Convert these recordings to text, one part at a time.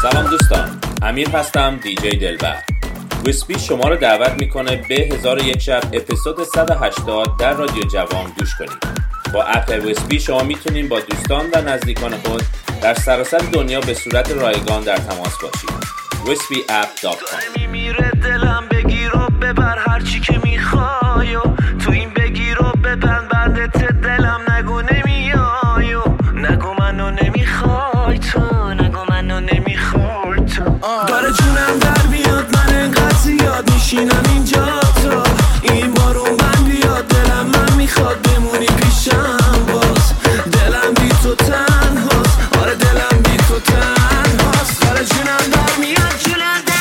سلام دوستان، امیر هستم، دیجی دلبر. ویسپی شما رو دعوت میکنه به 1001 شب اپیزود 180 در رادیو جوان گوش کنید. با اپ ویسپی شما میتونید با دوستان و نزدیکان خود در سراسر دنیا به صورت رایگان در تماس باشید. wispyapp.com. میمیره دلم بگیر و ببر هر چی که میخوای، تو این بگیر و ببند بندت دلم، نگو نمیای و نگو منو نمیخوای تو، نگو منو نمیخوای تو. داره جونم در بیاد، من انقدر زیاد میشینم اینجا تا این بارون من بیاد، دلم من میخواد بمونی پیشم باز، دلم بی تو تنهاست، آره دلم بی تو تنهاست. داره جونم در میاد، جونم در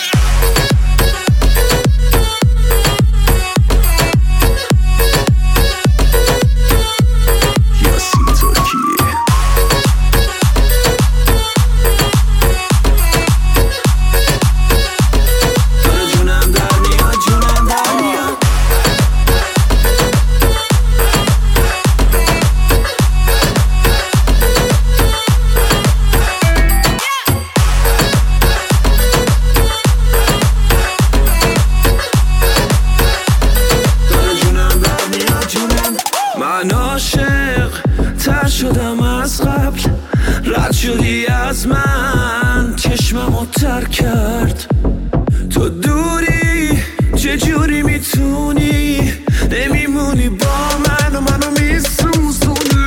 شدم از قبل، رد شدی از من، چشممو تر کرد. تو دوری چجوری میتونی نمیمونی با من و منو میسوزونی.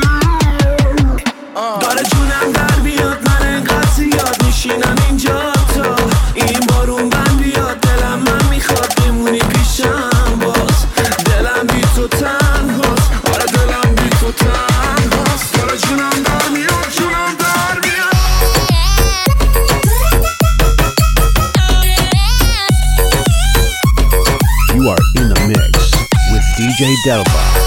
داره جونم در بیاد، من انقدر زیاد میشینم اینجا تا این بارون من بیاد، دلم من میخواد بمونی پیشم باز، دلم بی تو تنهاست، آره دلم بی تو تنهاست. You are in the mix with DJ Delva.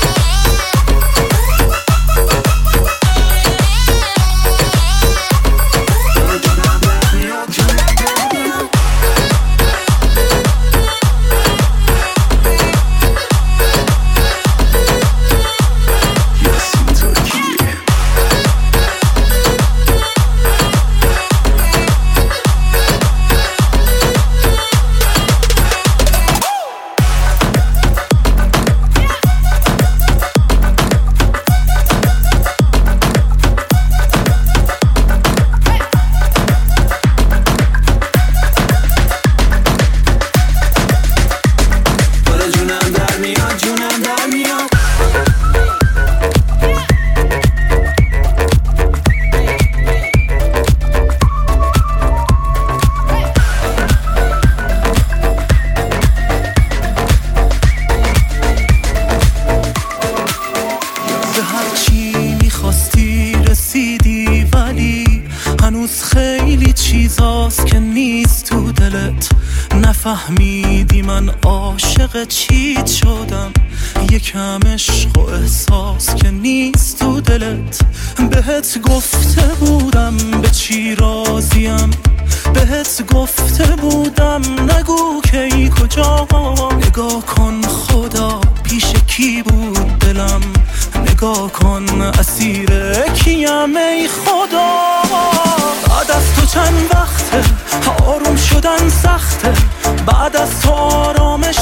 فهمیدی من عاشق چیت شدم، یکم عشق و احساس که نیست تو دلت. بهت گفته بودم به چی راضیم، بهت گفته بودم نگو کی کجا. نگاه کن خدا پیش کی بود دلم، نگاه کن اسیر کیم ای خدا. بعد از تو چند وقته آروم شدن سخته، بعد از تو آرامش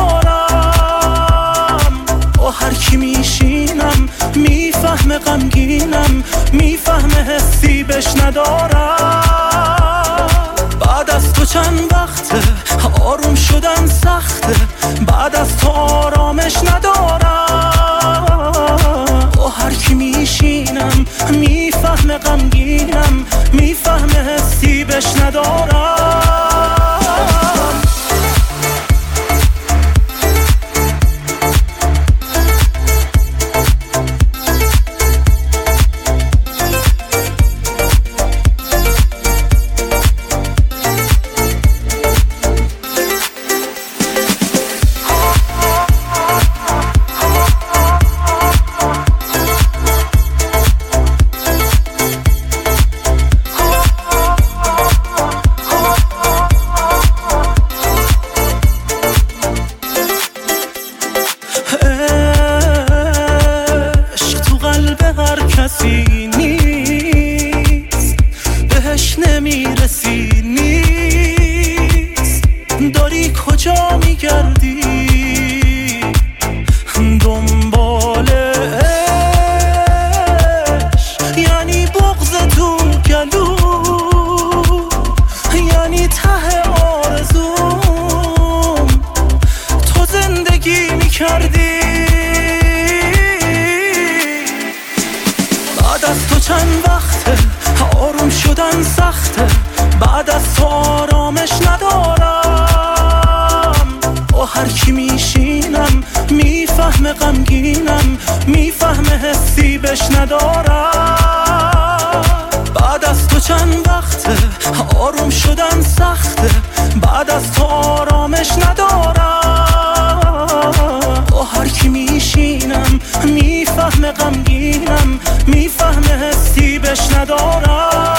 ندارم. با هر کی میشینم میفهمه غمگینم، میفهمه حسی بش ندارم. بعد از تو چند وقته آروم شدن سخته، بعد از تو آرامش ندارم. با هر کی میشینم میفهمه غمگینم، میفهمه حسی بش ندارم. نمیرسی نیست. داری کجا میگردی دنبال عشق؟ یعنی بغض تو گلو، یعنی ته آرزوم تو زندگی میکردی. بعد از تو چند وقته آروم شدن سخته، بعد از تو آرامش ندارم. با هر کی میشینم میفهمه غمگینم، میفهمه حسی بهش ندارم. بعد از تو چند وقته آروم شدن سخته، بعد از تو آرامش ندارم. با هر کی میشینم میفهمه غمگینم، میفهمه حسی بهش ندارم.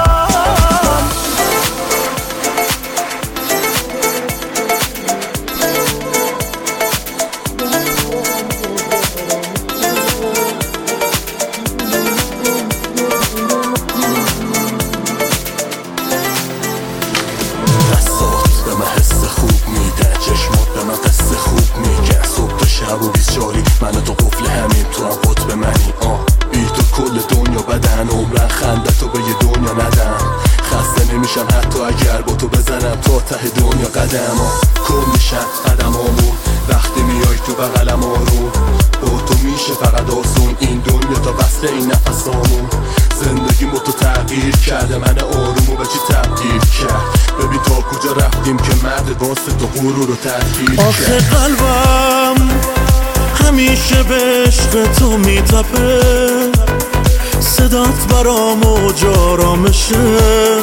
منو تو قفل همین تو هم قطب منی. بی تو کل دنیا بدن عمرن خنده تو به یه دنیا ندم. خسته نمیشم حتی اگر با تو بزنم تا ته دنیا قدم. کن میشن قدمامون وقتی میای تو بغلم آروم. با تو میشه فقط آسون این دنیا تا وصل این نفسامون. زندگی با تو تغییر کرده من آرومو به چی تبدیل کرد. ببین تا کجا رفتیم که مرد واسه تو غرور رو تحقیر کرد. آخه قلبم همیشه به عشق تو میتپه، صدات برام موج آرامشه.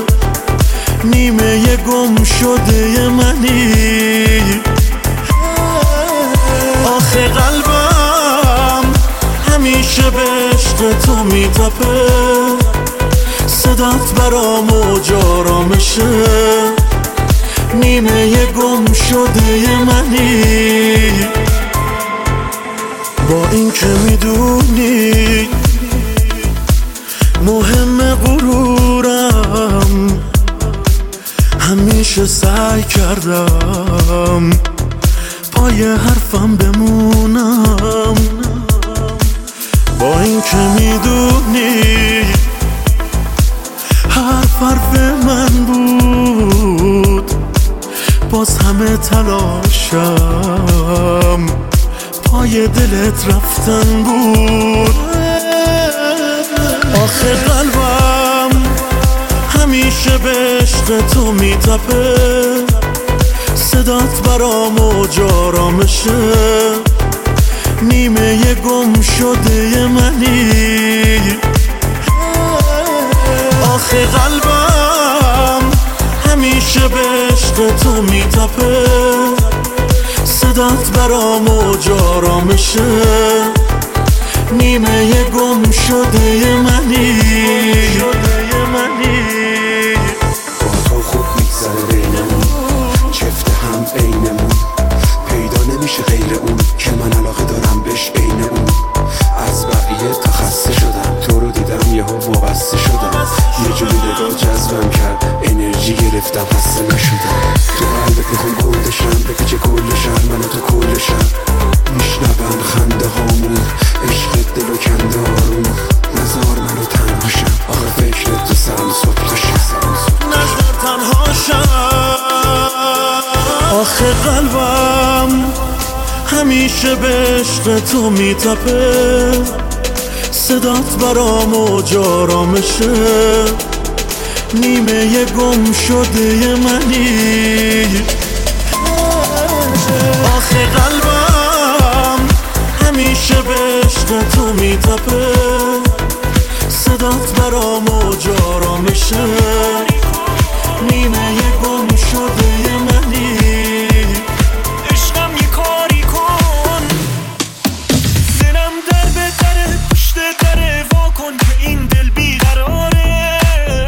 نیمه گم شده منی. آخه قلبم همیشه به عشق تو میتپه، صدات برام موج آرامشه. نیمه گم شده منی. با این که میدونی مهم غرورم، همیشه سعی کردم پای حرفم بمونم. با این که میدونی حرف من بود، باز همه تلاشم پای دلت رفتن بود. آخه قلبم همیشه به عشق تو میتپه، صدات برام موج آرامشه. نیمه گم شده منی. آخه قلبم همیشه به عشق تو میتپه، صدات برام موج آرامشه. نیمه گم شده منی. با تو خوب میگذره بینمون، چفته هم عینمون. پیدا نمیشه غیر اون که من علاقه دارم بهش عین اون. از بقیه تا خسته شدم، تو رو دیدم یهو وابسته شدم. یه جوری نگاه جذبم کرد، انرژی گرفتم خسته نشدم. تو قلبت میخوام گلدشم، بپیچه کلشم من و تو کلشم. میشنون خنده هامون، عشق دلو کنده آروم. نزار منو تنهاشم، آخه فکرت تو سرم صبح داشم. نزار تنهاشم. آخه قلبم همیشه به عشق تو میتپه، صدات برام موج آرامشه. نیمه گم شده منی. آخه قلبم همیشه به عشق تو میتپه، صدات برام موج آرامشه. نیمه گم شده منی. عشقم یه کاری کن، دلم در به دره پشت دره وا کن که این دل بیقراره.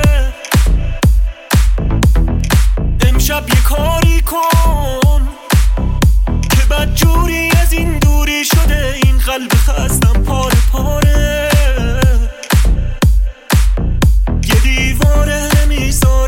امشب یه کاری کن که بدجوری از این دوری شده این قلب خستم پاره پاره. یه دیواره نمیذاره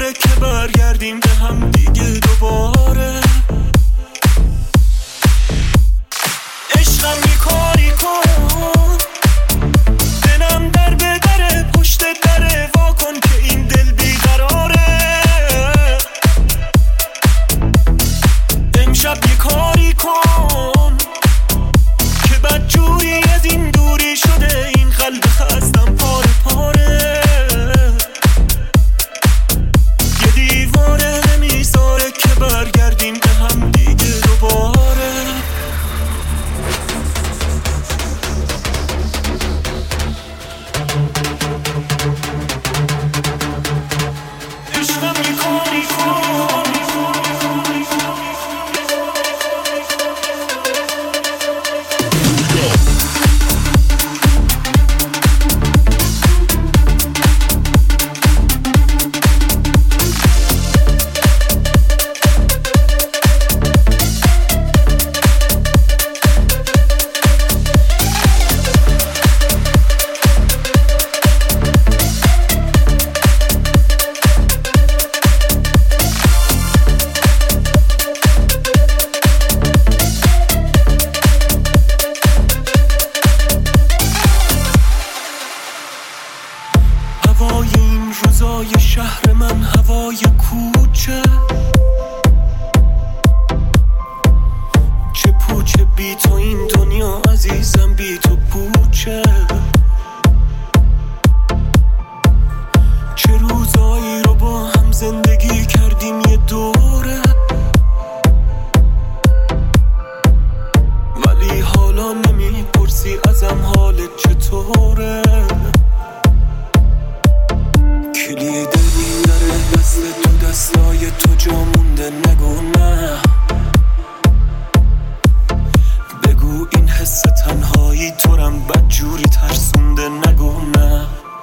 فضای شهر من، هوای کوچه، چه پوچه بی تو این دنیا عزیزم، بی تو پوچه. چه روزایی رو با هم زندگی کردیم یه دوره، ولی حالا نمیپرسی ازم حالت چطوره. کلید این دره دست تو دستای تو جا مونده، نگو نه، بگو این حس تنهایی تو رم بدجوری ترسونده، نگو نه.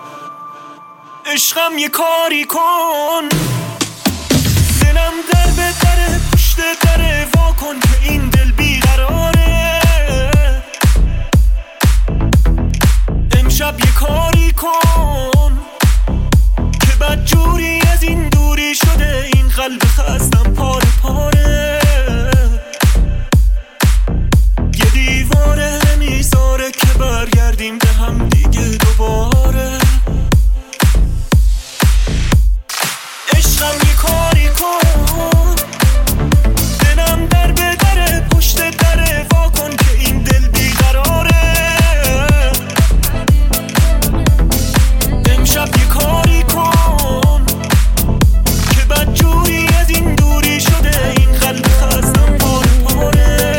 عشقم یه کاری کن، دلم در به دره پشت دره، وا کن که این دل بیقراره. امشب یه کاری کن که بدجوری از این دوری شده، این قلب خستم پاره پاره. یه دیواره نمیذاره که برگردیم به هم دیگه دوباره. عشقم یه کاری کن، دلم در به دره پشت دره، وا کن که این دل بیقراره. امشب یه کاری کن که بدجوری از این دوری شده، این قلب خستم پاره پاره.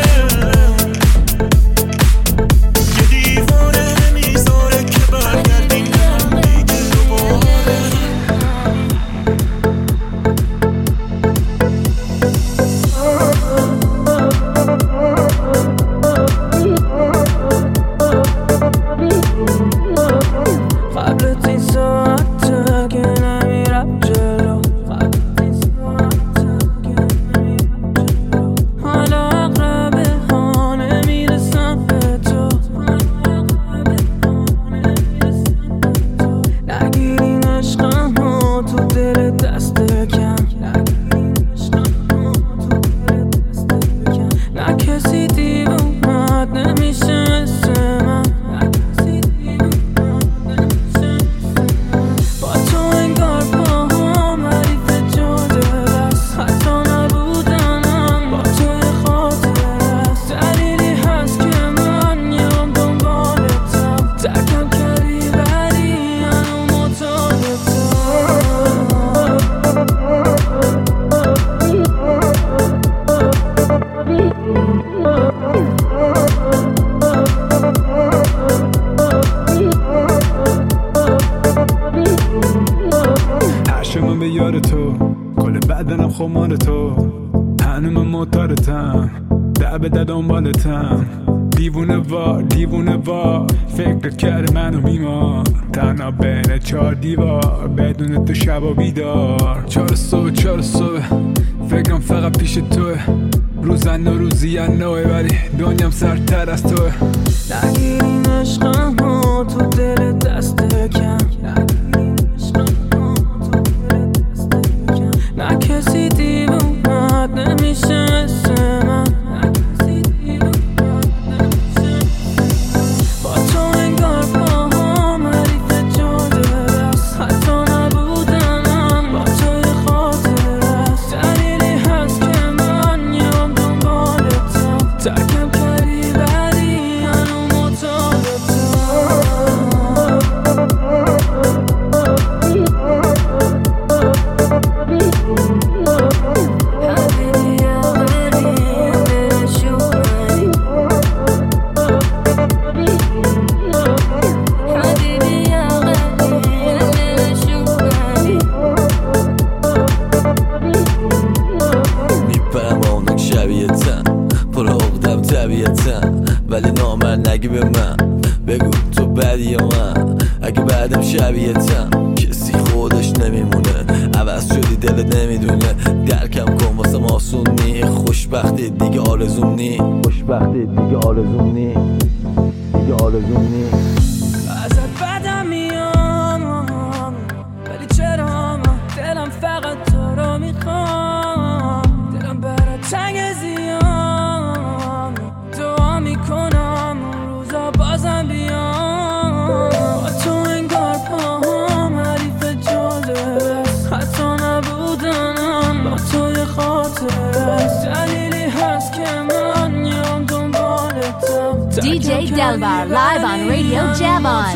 یه دیواره نمیذاره که برگردیم به هم دیگه دوباره. خمار تو هنوز معتادتم، در به دنبالتم، دیوونه وار فکر کرد منو میمار، تنها بین 4 دیوار بدون تو شب و بیدار. 4 صبح فکرم فقط پیش توه، روزن و روزی نوه، ولی دنیام سرتر از توه. نگیرین عشقم ها تو دل دست کم، نه کسی دیوونت نمیشه مثل من، با تو انگار پاهم حریف جاده است، حتی نبودنم با توی خاطر است. دلیلی هست که من یام دنبالتم، ترکم کردی ولی هنوز معتادتم. ولی نامرد نگی به من، بگو تو بدی یا من، اگه بعدم شبیهتم کسی خودش نمیمونه، عوض شدی دلت نمیدونه، درکم کن واسم آسون نی، خوشبختی دیگه آرزوم نی، خوشبختی دیگه آرزوم نی، دیگه آرزوم نی. ازت بدم میام ولی چرا من دلم فقط تو رو میخوام، دلم برات تنگ زیام، دعا میکنم اون روزا بازم بیام، با تو انگار پاهم حریف جاده Delbar live on Radio Javon.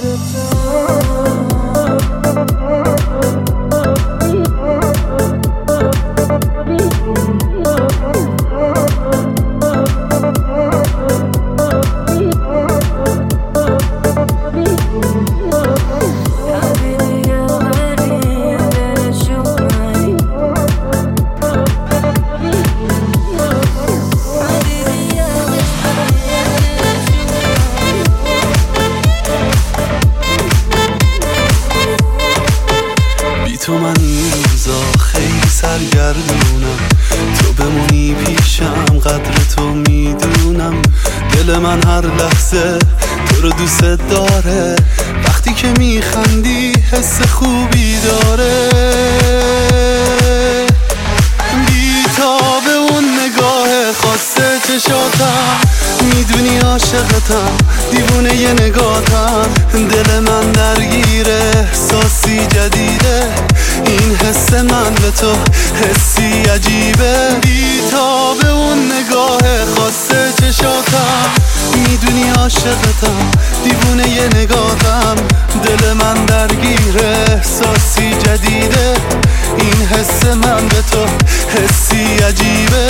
تو من این روزا خیلی سرگردونم، تو بمونی پیشم قدر تو میدونم. دل من هر لحظه تو رو دوست داره، وقتی که میخندی حس خوبی داره. بی‌تاب اون نگاه خاصه چشاتم، میدونی عاشقتم، دیوونه ی نگاتم. دل من درگیره احساسی جدیده، این حس من به تو حسی عجیبه. بی‌تاب اون نگاه خاصه چشاتم، میدونی عاشقتم، دیوونه ی نگاتم. دل من درگیره احساسی جدیده، این حس من به تو حسی عجیبه.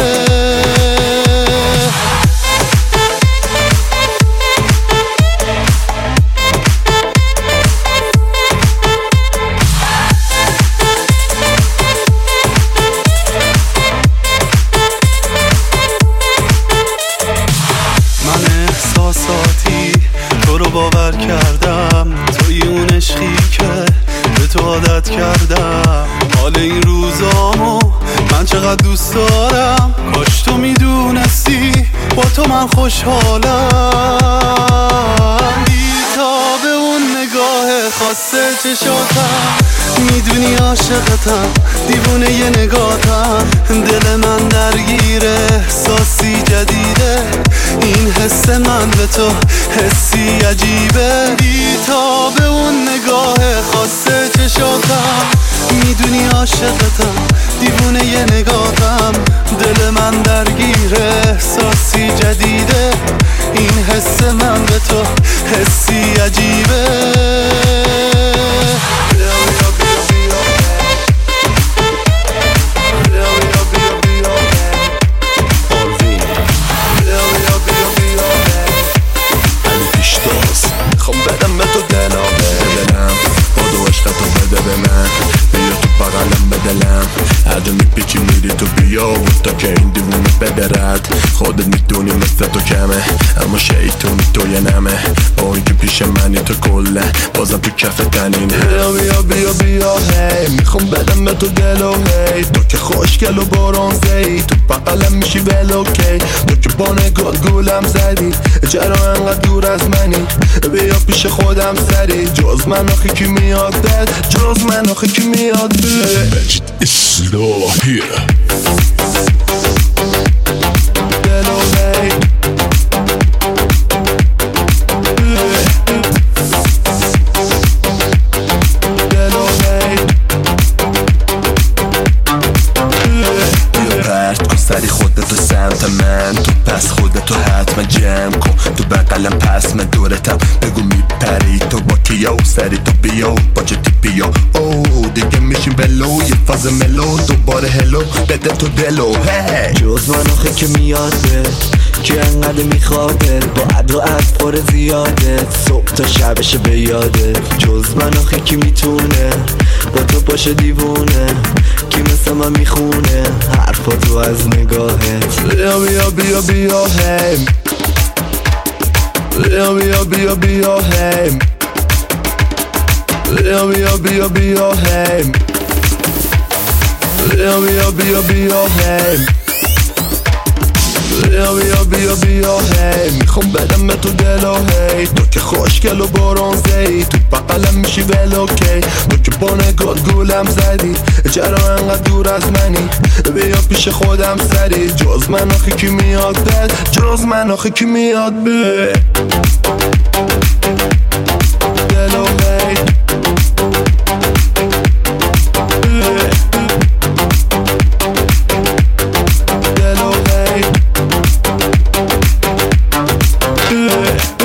باور کردم توی اون عشقی که به تو عادت کردم. حال این روزامو من چقدر دوست دارم، کاش تو میدونستی با تو من خوشحالم. بی‌تاب اون نگاه خاصه چشاتم، میدونی عاشقتم، دیوونه ی نگاتم. دل من درگیره احساسی جدیده، این حس من به تو حسی عجیبه. بی‌تاب اون نگاه خاصه چشاتم، میدونی عاشقتم، دیوونه ی نگاتم. دل من درگیره احساسی جدیده، این حس من به تو حسی عجیبه. خوام بدم به تو دلم با دو عشقتو بده به من، بیا تو بغلم به دلم. هر جا میپیچی میری تو بیا و تا که این دیوونه بدرد. خودت میدونی مثل تو کمه، اما شیطونی تو یه نمه. با اینکه پیش منی تو کله، بازم تو کف تنین. بیا بیا بیا بیا هی، میخوام بدم به تو دلو هی. تو که خوشگل و برونزه‌ای، تو بغلم میشی ولوکی. تو که با نگات گولم زدی، چرا انقدر دور از منی؟ بیا پیش خودم سری، جز من آخه کی میاد بد، جز من آخه کی میاد بد. Slow here. Hello, hey. Hello, hey. بیا پرت کن سری خودتو سمت من، تو پس خودتو حتما جمع کن. تو بغلم پس من دورتم، بگو میپری تو با کیا. سری تو بیا با جدی بیا، اوه دیگه میشیم بلو. یه فاز ملو دوباره هلو بده تو دلو هی. جز من آخه که میاده، که انقدر میخواده، با عد و عد پر زیاده، صبح تا شبشه به یاده. جز من آخه که میتونه با تو باشه دیوونه، کی مثل من میخونه حرفا تو از نگاهت. بیا بیا بیا بیا هی، بیا بیا بیا بیا هی، بیا بیا بیا بیا هی، بیا بیا بیا بیا هی، بیا بیا بیا بیا هی. میخوام بدم به تو دلو هی. تو که خوشگل و برونزه‌ای، تو بغلم میشی ولوکی. تو که با نگات گولم زدی، چرا انقدر دور از منی؟ بیا پیش خودم سری، جز من آخه کی میاد بد، جز من آخه کی میاد بد. دلو هی. دلو هی.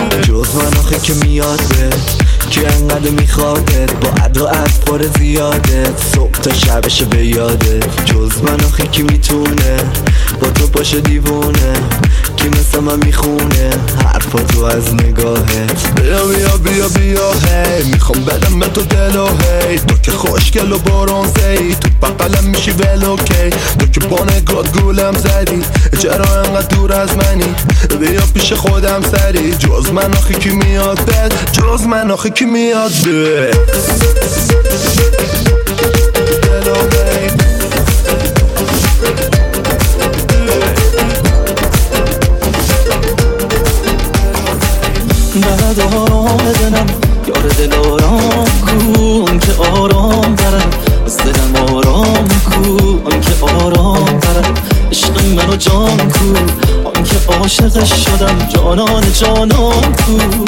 خوابت با عد و عد پر زیادت صبح تا شبش به یادت جز من آخه کی میتونه با تو باشه دیوونه کی مثل من میخونه حرفا تو از نگاهت بیا بیا بیا بیا هی میخوام بدم به تو دلو هی تو که خوشگل و برونزهی تو بقلم میشی ولوکی تو که با نگات گولم زدی چرا انقدر دور از منی بیا پیش خودم سری جز من آخه کی میاد بد جز من آخه کی میاد بد دلو هی بعد آرام دلم یار دل آرام کن که آرام برد از دلم آرام کن که آرام برد عشق منو جان کن آن که عاشقش شدم جانان جانان کن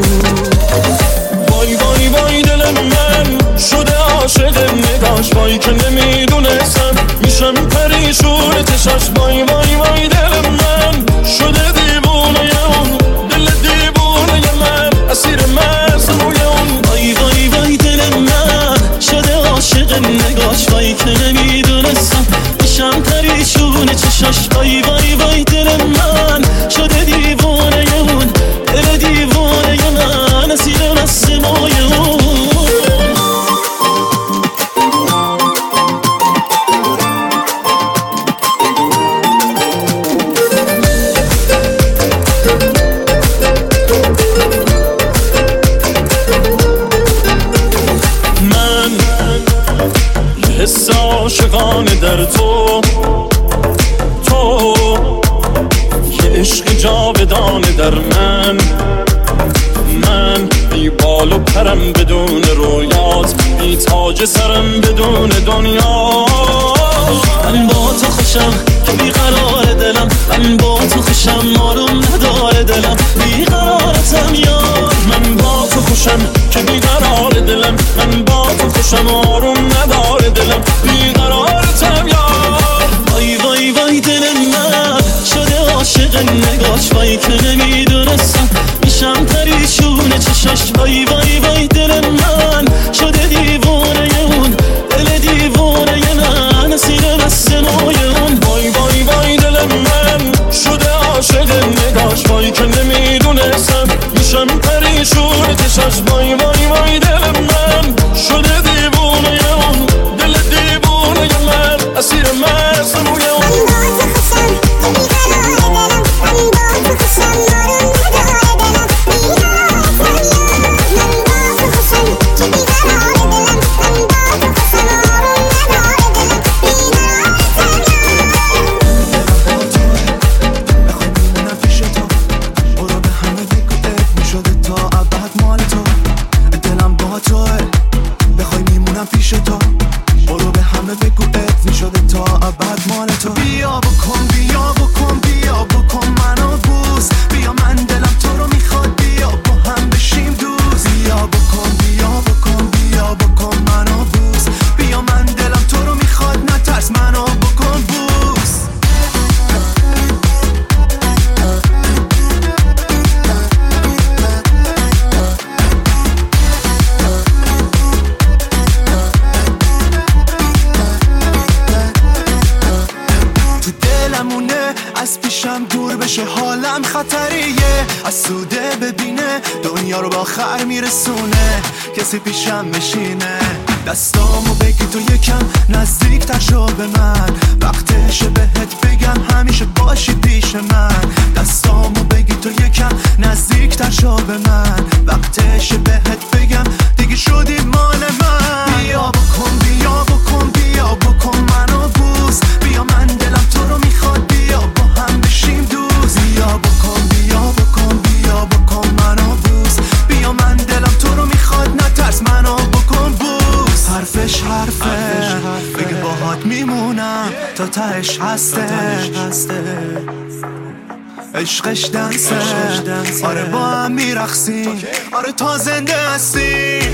وای وای وای دل من شده عاشق نگاش وای که نمیدونستم میشم پریشون چشاش وای وای وای دل من شده دیوونه اون دل دیوونه من اسیر مصنوع اون وای وای وای دل من شده عاشق نگاش وای که نمیدونستم میشم پریشون چشاش وای وای وای دل من شده دیوونه اون دل دیوونه من اسیر مصنوع اون حس عاشقانه در تو یه عشق جاودانه در من بی بال و پرم بدون رویات بی تاج سرم بدون دنیا من با تو خوشم که بی قرار دلم من با تو خوشم آروم نداره دلم بی قرارتم یار من با تو خوشم که بی قرار دلم من با تو خوشم آروم نداره دلم بی قرارتم یار وای وای وای دل من شده عاشق نگاش وای که نمیدونستم میشم پریشون چشاش وای وای وای دل من شده دیوونه اون دل دیوونه من اسیر مصنوع اون وای وای وای دل من شده عاشق نگاش وای که نمیدونستم میشم پریشون چشاش وای وای وای دل من شده دیوونه اون دل دیوونه من اسیر مصنوع اون از پیشم دور بشه حالم خطریه از سوده ببینه دنیا رو با خر میرسونه کسی پیشم بشینه دستامو بگی تو یکم نزدیک‌تر شو به من وقتشه بهت بگم همیشه باشی پیش من دستامو بگی تو یکم نزدیک‌تر شو به من وقتشه بهت بگم دیگه شدی مال من بیا بکن بیا بکن بیا بکن منو بوس بیا من دلم تو رو میخواد بیا با هم بشیم دوست بیا بکن بیا بکن بیا بکن منو بوس بیا من دلم تو رو میخواد نترس منو بکن بوس حرفش حرفه بگه باهات میمونم تا تهش هسته عشقش دنسه آره با هم میرقصیم آره تا زنده هستیم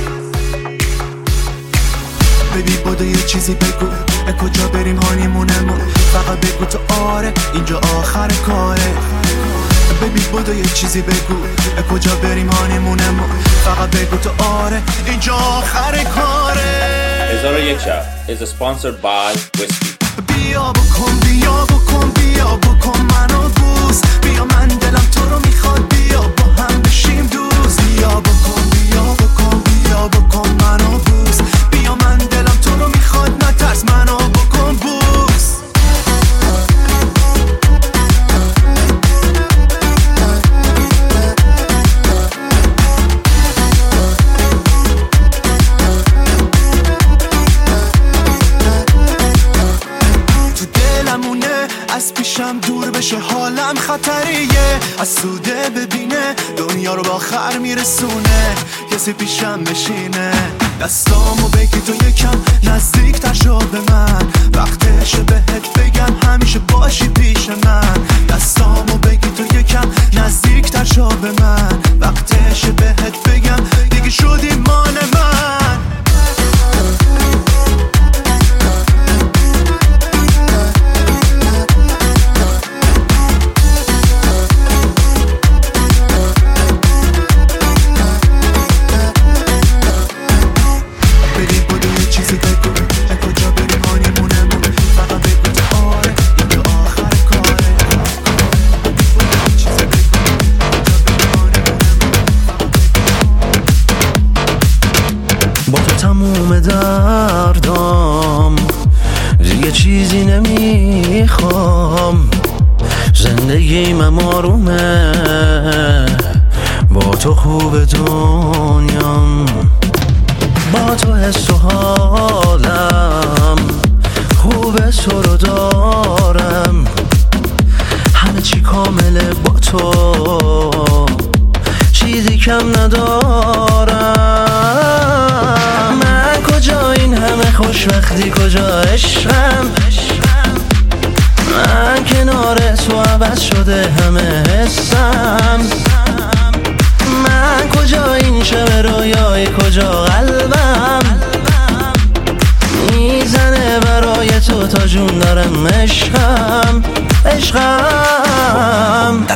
ببی بوده یه چیزی بگو کجا بریم هانیمونمون فقط بگو تو آره اینجا آخر کاره ببین بودو یه چیزی بگو، کجا بریم هانیمون ما؟ فقط بگو تو آره اینجا آخر کاره. 1001 شب is sponsored by Whiskey. بیا بکن بیا بکن بیا بکن منو بوس، بیا من دلم تو رو میخواد، بیا با هم بشیم دوست. بیا بکن بیا بکن بیا بکن منو بوس، بیا من دلم تو رو میخواد، نترس منو بکن بوس. از پیشم دور بشه حالم خطریه، از سوده ببینه دنیا رو با آخر میرسونه. کسی پیشم بشینه دستامو بگی تو یکم نزدیک تر شو به من، وقتشه بهت بگم همیشه باشی پیش من. دستامو بگی تو یکم نزدیک تر شو به من، وقتشه بهت بگم دیگه شدی مال من. تموم دردام دیگه چیزی نمیخوام، زندگیم آرومه با تو خوب دنیام، با تو حس و حالم خوبه تو رو دارم، همه چی کامله با تو چیزی کم ندارم. من کجا این همه خوشبختی کجا عشقم، من کنار تو عوض شده همه حسم. من کجا این شب رویای کجا قلبم میزنه برای تو تا جون دارم عشقم عشقم.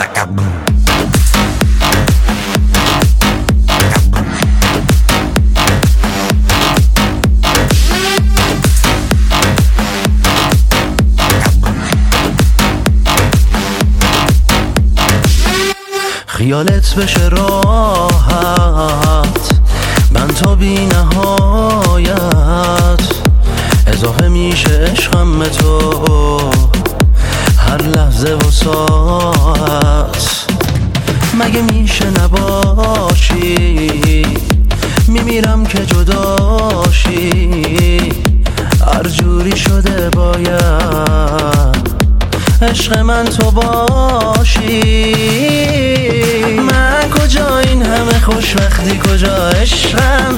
خیالت بشه راحت من تا بی نهایت، اضافه میشه عشقم به تو هر لحظه و ساعت. مگه میشه نباشی میمیرم که جداشی، هر جوری شده باید عشق من تو باشی. من کجا این همه خوشبختی کجا عشقم،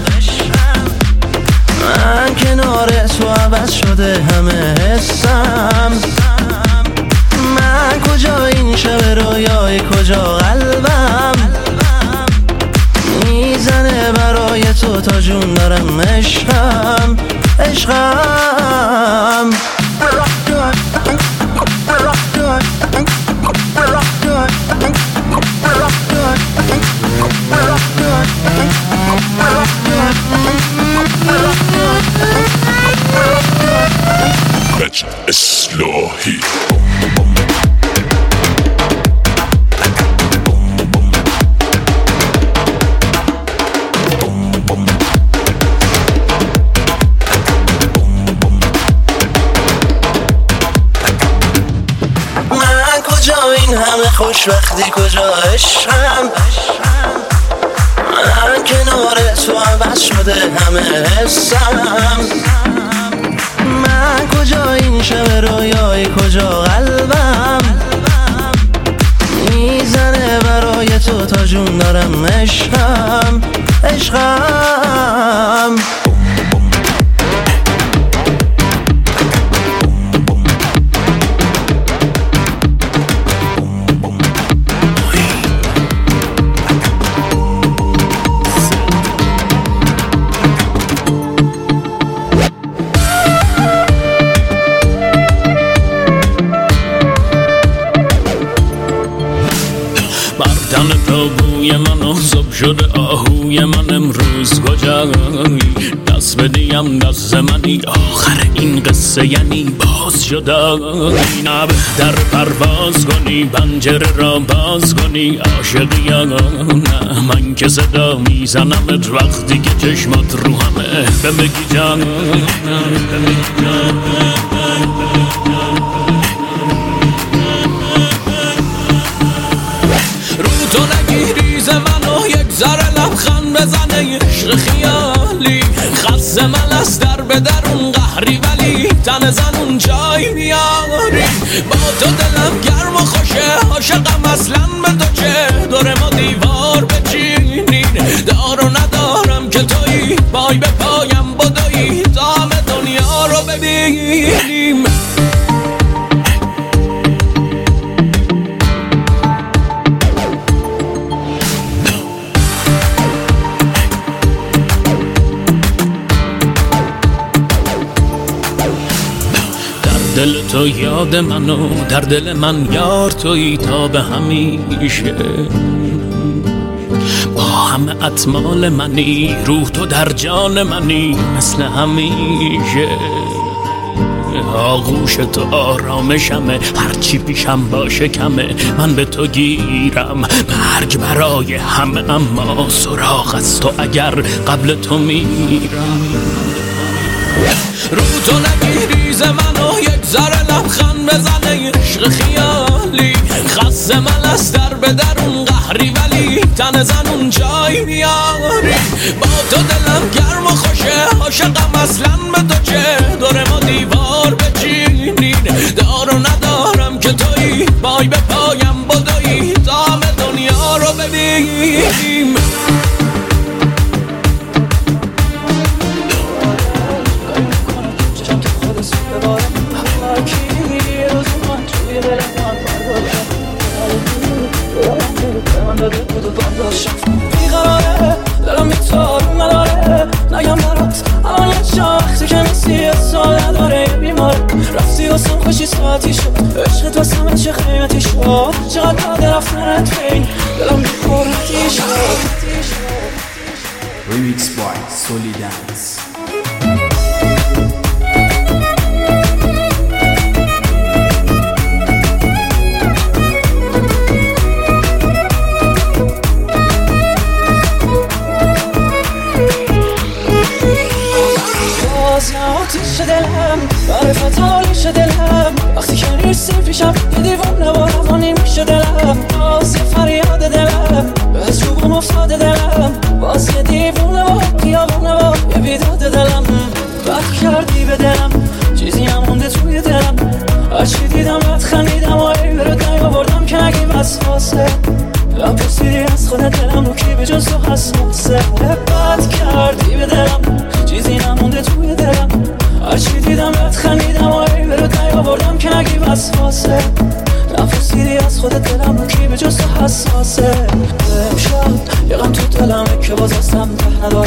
من کنار تو عوض شده همه حسم. من کجا این شب رویای کجا قلبم میزنه برای تو تا جون دارم عشقم عشقم. مجد اصلاحی همه خوشبختی کجا عشقم، من کنار تو عوض شده همه حسم. من کجا این شب رویای کجا قلبم میزنه برای تو تا جون دارم عشقم عشقم. شده آهوی من امروز کجایی؟ دست بدیم دست منی آخر این قصه یعنی باز شدایی. نه بهتر پرواز کنی پنجره را باز کنی عاشقی یا نه؟ من که صدا میزنمت وقتی که چشمات رو همه بگی جان رو تو نگیریز منو یک ذره لبخند بزنه عشق خیالی خز من از در به درون قهری ولی تن زنون جای میاری. با تو دلم گرم و خوشه عاشقم اصلا به تو چه دور ما دیوار بچینین دار و ندارم که تویی پای به پایم بدویی تا همه دنیا رو ببینیم. دل تو یاد منو در دل من یار تویی تا به همیشه. با همه اطمال منی روح تو در جان منی مثل همیشه. آغوش تو آرامشمه هرچی پیشم باشه کمه من به تو گیرم مرگ برای همه اما سراغ از تو اگر قبل تو میرم. رو تو نگیریز منو یک ذره لبخند بزنه عشق خیالی خز من از در به درون قهری ولی تن زنون جای میاری. با تو دلم گرم و خوشه عاشقم اصلا به تو چه دور ما دیوار بچینین دار و ندارم که تویی پای به پایم بدویی تا همه دنیا رو ببینیم. بیقراره دلم بیتارون نداره نگم برات الان یه وقتی که نیستی سال نداره بیمار رفتی واسم خوشی ساعتی شد عشقت واسم چه قیمتی شد چقدر بعد رفتنت فین دلم بیخورتی شد. Remix by Soli Dance. آتیش دلم معرفت حالیش دلم وقتی که نیستی پیشم یه دیوونه با روانی میشه دلم باز یه فریاد دلم به چوبم افتاده دلم باز یه دیوونه با خیابونه با یه بیداد دلم بد کردی به دلم چیزی هم مونده توی دلم هرچی دیدم بد خندیدم و ای برات نیاوردم که نگی وسواسه لپسیدی از خود دلم رو کی به جز تو حساسه بد کردی به دلم چیزی نمونده توی دلم هرچی دیدم بد خندیدم و ای برات نیاوردم که نگی وسواسه لپسیدی از خود دلم رو کی به جز تو حساسه. امشب یه غم تو دلمه که باز هستم ته ندارم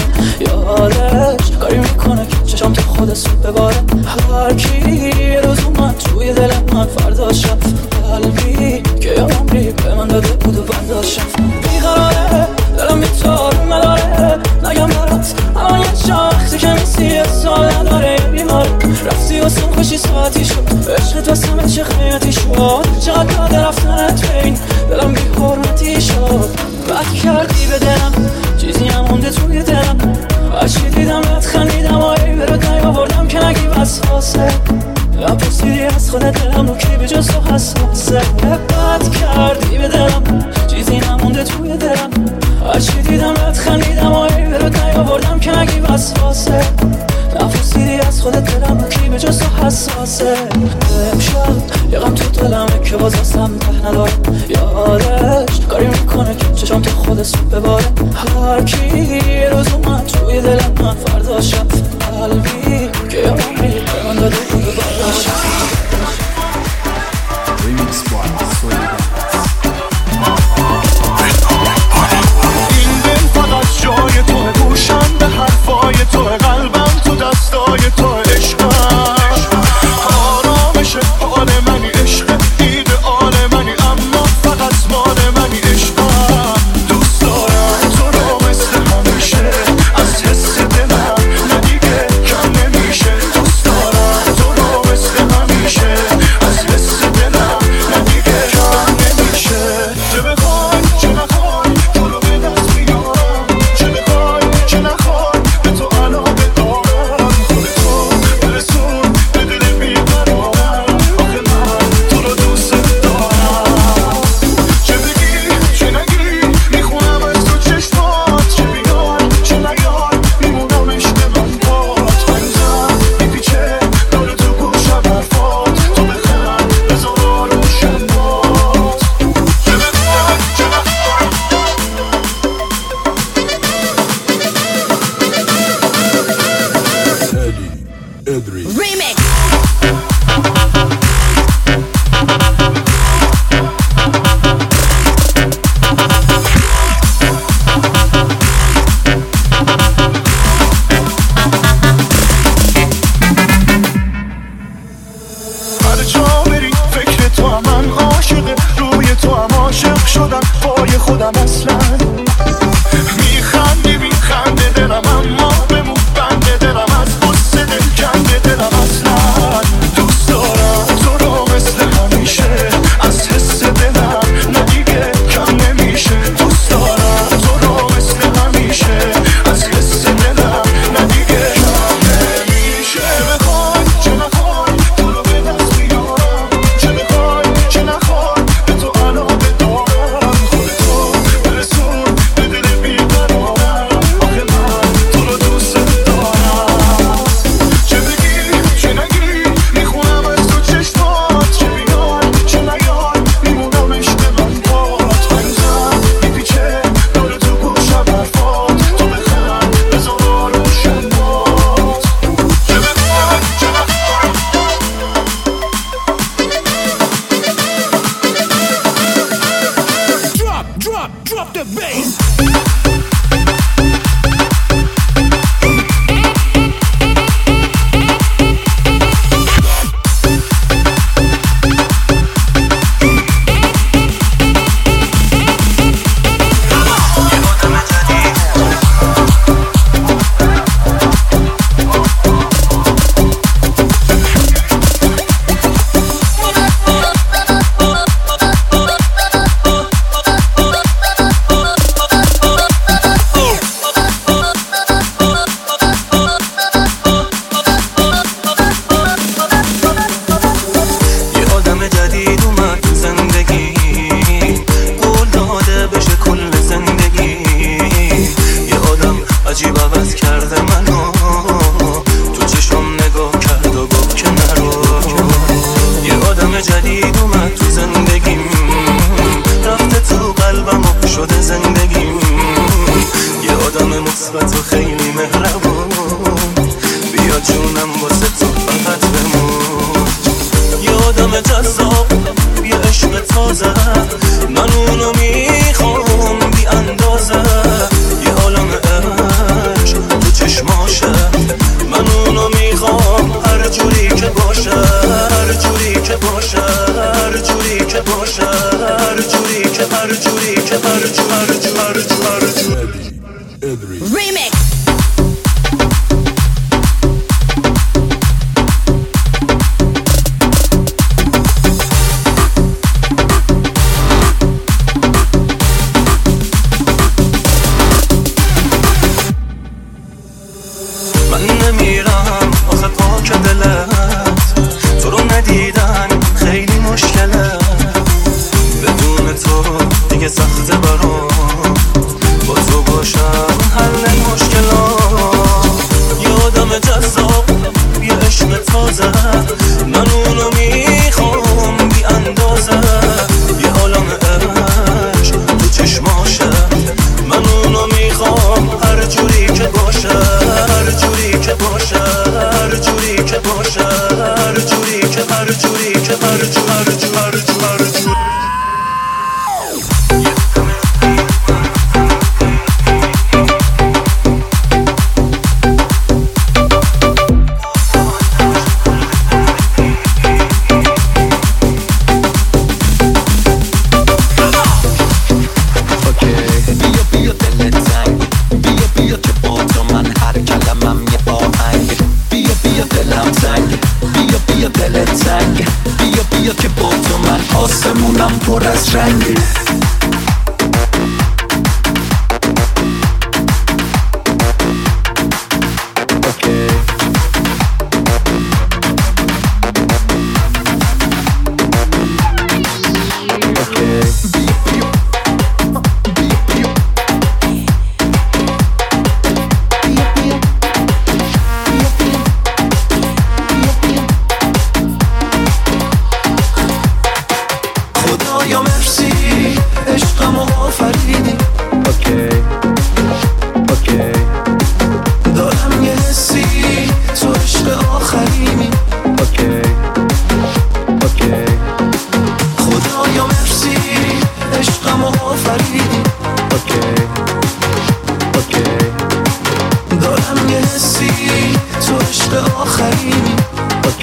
یادش کاری میکنه که چشم تو خود سود بباره هر کی روز اومد توی دل من فردا شب قلبی که یه عمری به من داده بود و برداشتم. بیقراره دلم بیتارون نداره نگم برات الان یه وقتی که نیستی یه سال نداره بیمار رفتی واسم خوشی ساعتی شد عشقت واسم چه قیمتی شد چقدر بعد رفتنت فین دلم بی حرمتی شد بد کردی به دلم چیزی هم مونده توی دلم هرچی دیدم بد خندیدم و ای برات نیاوردم که نگی وسواسه لپسیدی از خود دلم رو کی به جز تو حساسه بد کردی به دلم چیزی نمونده توی دلم هرچی دیدم بد خندیدم و ای برات نیاوردم که نگی وسواسه لپسیدی از خود دلم رو کی به جز تو حساسه. امشب یه غم تو دلمه که باز هستم ته ندارم یادش کاری میکنه که چشم تو خود سود بباره هر کی روز اومد توی دل من فردا شب قلبی که یه عمری به من داده بود و برداشتم. Remix by Soli Dance. این دل فقط جای توه گوشم به حرفای توه قلبم تو دستای توه عشقم آرامش حال منی عشق ایدئال منی اما فقط مال منی عشقم دوست دارم تو رو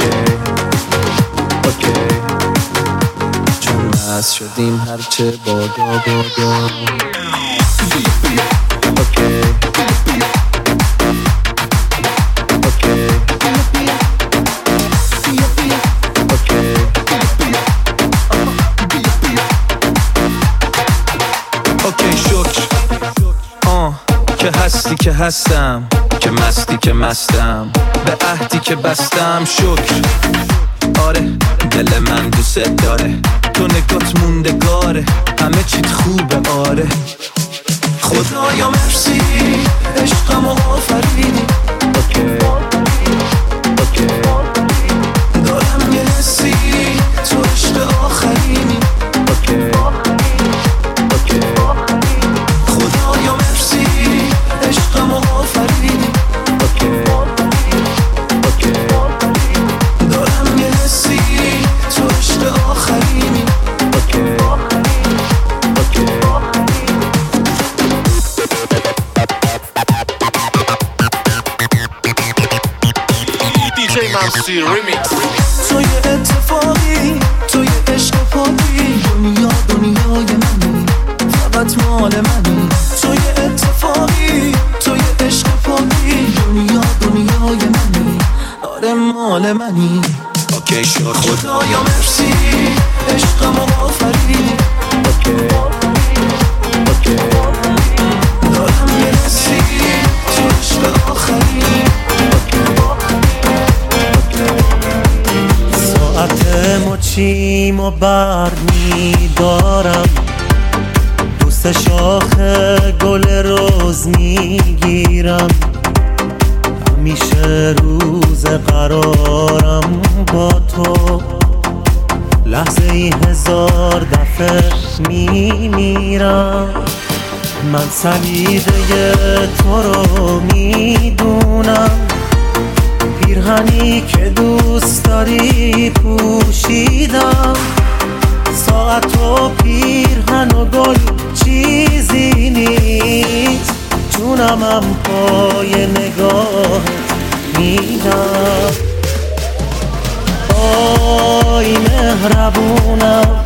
چون مست شدیم هرچه بادا که هستی که هستم، که مستی که مستم، به عهدی که بستم شکر. آره دل من دوست داره، تو نگات موندگاره، همه چیت خوبه. آره خدایا مرسی، عشقم و آفرینی. دارم یه حسی، تو عشق آخرینی. خدایا مرسی، عشقم و آفرینی. دارم یه حسی، تو عشق آخرینی. DJ Mamsi Remix. تو یه اتفاقی، تو یه عشق پاکی، دنیای منی، فقط مال منی. تو یه اتفاقی، تو یه عشق پاکی، دنیای منی، آره مال منی. اوکی شد خدایا مرسی، عشقم و آفرینی. دارم یه حسی، تو عشق آخرینی. ساعت مچیم و برمی دارم، دوست شاخ گل روز میگیرم. همیشه روز قرارم با تو، لحظه ای 1000 دفعه میمیرم. من سلیقه تو رو میدونم، پیرهنی که دوست داری پوشیدم. ساعت و پیرهن و گل چیزی نیست، جونمم پای نگاه میدم. آی مهربونم،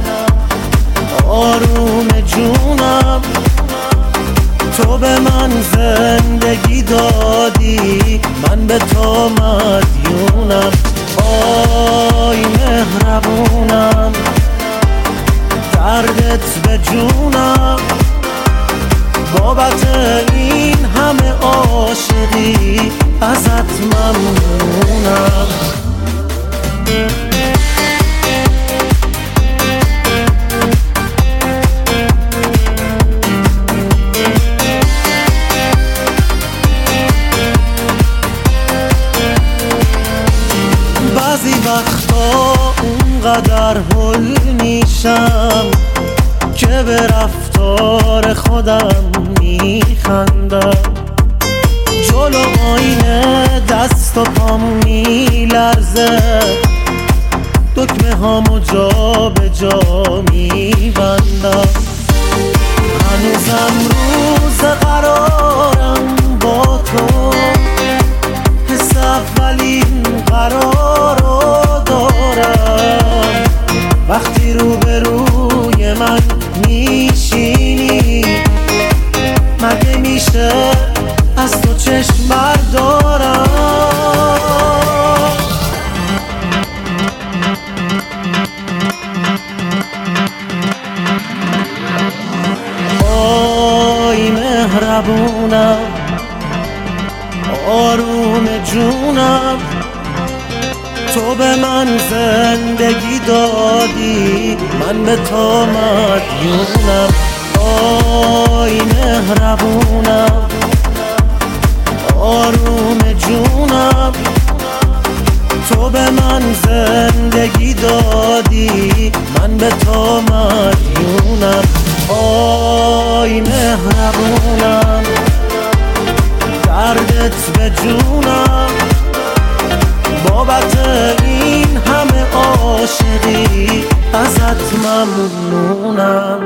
آروم جونم، تو به من زندگی دادی، من به تو مدیونم. آی مهربونم، دردت به جونم، بابت این همه عاشقی ازت ممنونم. بعضی وقتا اونقدر هل میشم که به رفتار خودم میخندم. جلو آینه دست و پام میلرزه، دکمه هامو جا به جا میبندم. هنوزم روز قرارم با تو، حس اولین قرار رو دارم. وقتی روبروی من میشینی، مگه میشه از تو چشم بردارم؟ آی مهربونم، آروم جونم، تو به من زندگی دادی، من به تو مدیونم. آی مهربونم، آروم جونم، تو به من زندگی دادی، من به تو مدیونم. آی مهربونم، دردت به جونم، بابت این همه عاشقی ازت ممنونم.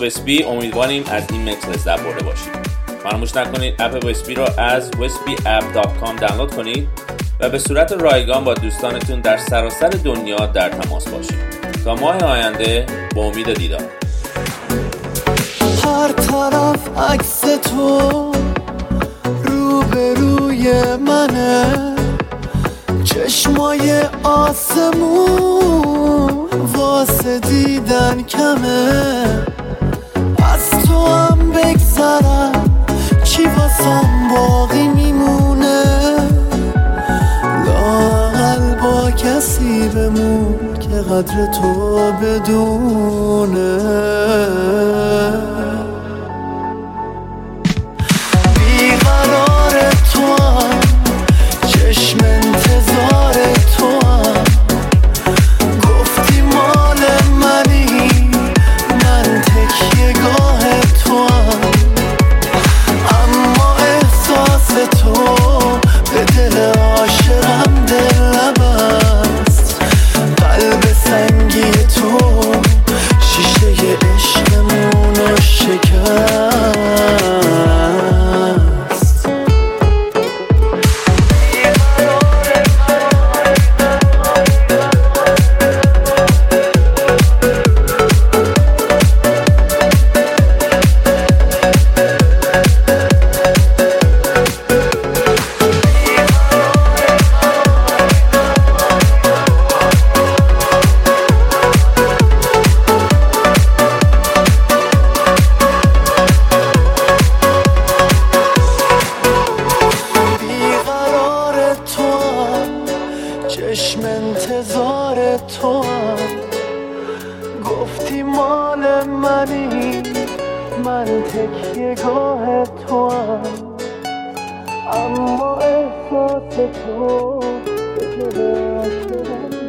وسبی. امیدواریم از این مکس لذت برده باشید. فراموش نکنید اپ وسبی رو از wesbyapp.com دانلود کنید و به صورت رایگان با دوستانتون در سراسر دنیا در تماس باشید. تا ماه آینده با امید دیدار. هر طرف عکس تو روبروی منه، چشمای آسمون واسه دیدن کمه. از تو هم بگذرم چی واسم باقی میمونه، لااقل با کسی بمون که قدر تو بدونه. بیقرار تو هم، چشم انتظار تو هم، گفتی مال منی، من تکیه گاه تو هم. اما احساس تو به دل عاشقم دل نبست. قلب سنگی تو شیشه عشقمونو شکست. چشم انتظار تو هم، گفتی مال منی، من تکیه گاه تو هم. اما احساس تو به دل عاشقم